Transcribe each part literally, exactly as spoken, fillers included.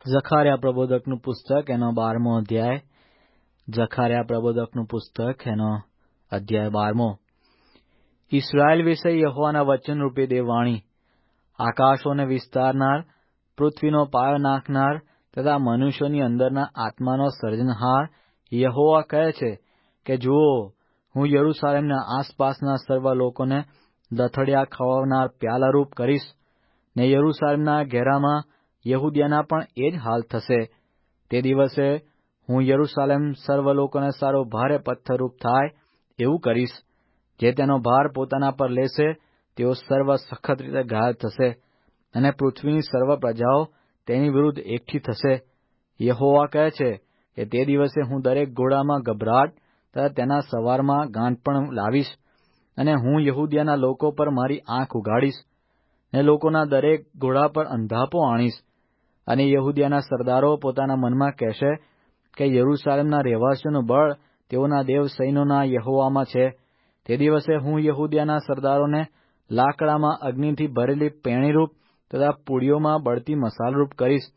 જખાર્યા પ્રબોધકનું પુસ્તક એનો બારમો અધ્યાય. જખાર્યા પ્રબોધકનું પુસ્તક એનો અધ્યાય બારમો. ઇસ્રાયેલ વિશે યહોવાના વચન રૂપે દેવવાણી. આકાશોને વિસ્તારનાર, પૃથ્વીનો પાયો નાખનાર તથા મનુષ્યોની અંદરના આત્માનો સર્જનહાર યહોવા કહે છે કે જુઓ, હું યરૂશાલેમના આસપાસના સર્વ લોકોને દથડિયા ખવડાવનાર પ્યાલારૂપ કરીશ, ને યરૂશાલેમના ઘેરામાં યહૂદિયાના પણ એ જ હાલ થશે. તે દિવસે હું યરૂશાલેમ સર્વ લોકોને સારો ભારે પથ્થરરૂપ થાય એવું કરીશ. જે તેનો ભાર પોતાના પર લેશે તેઓ સર્વ સખત રીતે ઘાયલ થશે, અને પૃથ્વીની સર્વ પ્રજાઓ તેની વિરુદ્ધ એકઠી થશે. યહોવા કહે છે કે તે દિવસે હું દરેક ઘોડામાં ગભરાટ તથા તેના સવારમાં ગાંઠપણ લાવીશ, અને હું યહૂદિયાના લોકો પર મારી આંખ ઉઘાડીશ, ને લોકોના દરેક ઘોડા પર અંધાપો આણીશ. અને યહૂદિયાના સરદારો પોતાના મનમાં કહેશે કે યરૂશાલેમના રહેવાસીઓનું બળ તેઓના દેવ સૈન્યોના યહોવામાં છે. તે દિવસે હું યહૂદિયાના સરદારોને લાકડામાં અગ્નિથી ભરેલી પેણીરૂપ તથા પૂળીઓમાં બળતી મસાલરૂપ કરીશ.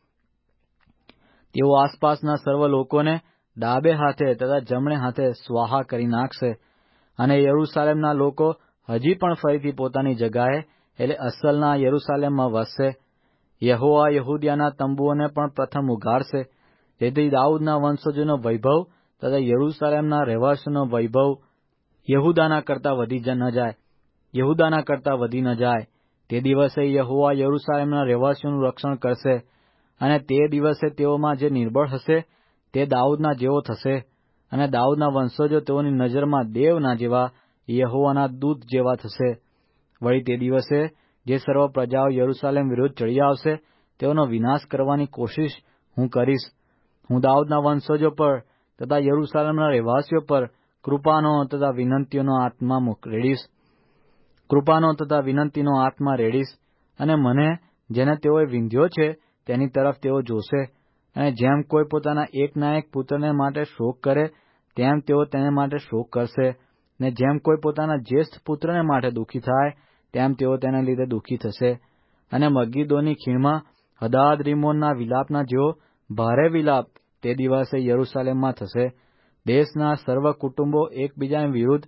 તેઓ આસપાસના સર્વ લોકોને ડાબે હાથે તથા જમણે હાથે સ્વાહા કરી નાખશે, અને યરૂશાલેમના લોકો હજી પણ ફરીથી પોતાની જગાએ એટલે અસલના યરૂશાલેમમાં વસશે. યહોવા યહૂદિયાના તંબુઓને પણ પ્રથમ ઉઘાડશે, જેથી દાઉદના વંશજોનો વૈભવ તથા યરૂશાલેમના રહેવાસીઓનો વૈભવ યહૂદાના કરતાં વધી ન જાય યહૂદાના કરતાં વધી ન જાય. તે દિવસે યહોવા યરૂશાલેમના રહેવાસીઓનું રક્ષણ કરશે, અને તે દિવસે તેઓમાં જે નિર્બળ હશે તે દાઉદના જેવો થશે, અને દાઉદના વંશજો તેઓની નજરમાં દેવના જેવા યહોવાના દૂત જેવા થશે. વળી તે દિવસે જે સર્વ પ્રજાઓ યરૂશાલેમ વિરુદ્ધ ચડી આવશે તેઓનો વિનાશ કરવાની કોશિશ હું કરીશ. હું દાઉદના વંશજો પર તથા યરૂશાલેમના રહેવાસીઓ પર કૃપાનો તથા વિનંતીનો આત્મા રેડીશ કૃપાનો તથા વિનંતીનો આત્મા રેડીશ અને મને જેને તેઓએ વિંધ્યો છે તેની તરફ તેઓ જોશે. અને જેમ કોઈ પોતાના એકના એક પુત્રને માટે શોક કરે તેમ તેઓ તેને માટે શોક કરશે, ને જેમ કોઈ પોતાના જ્યેષ્ઠ પુત્રને માટે દુઃખી થાય તેમ તેઓ તેને લીધે દુઃખી થશે. અને મગીદોની ખીણમાં હદાદ રીમોનના વિલાપના જેવો ભારે વિલાપ તે દિવસે યરૂશાલેમમાં થશે. દેશના સર્વ કુટુંબો એકબીજાની વિરુદ્ધ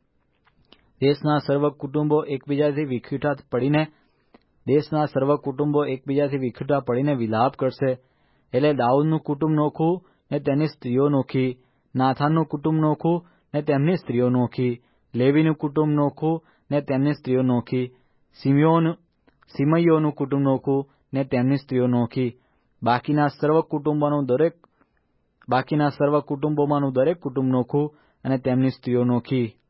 દેશના સર્વ કુટુંબો એકબીજાથી વિખૂટા પડીને દેશના સર્વ કુટુંબો એકબીજાથી વિખૂટા પડીને વિલાપ કરશે. એટલે દાઉદનું કુટુંબ નોખું ને તેની સ્ત્રીઓ નોખી, નાથાનનું કુટુંબ નોખું ને તેમની સ્ત્રીઓ નોખી, લેવીનું કુટુંબ નોખું ને તેમની સ્ત્રીઓ નોખી, સિમિયોન સિમઈઓનું કુટુંબ નોખું ને તેમની સ્ત્રીઓ નોખી. બાકીના સર્વ કુટુંબોનું દરેક બાકીના સર્વ કુટુંબોમાંનું દરેક કુટુંબ નોખું અને તેમની સ્ત્રીઓ નોખી.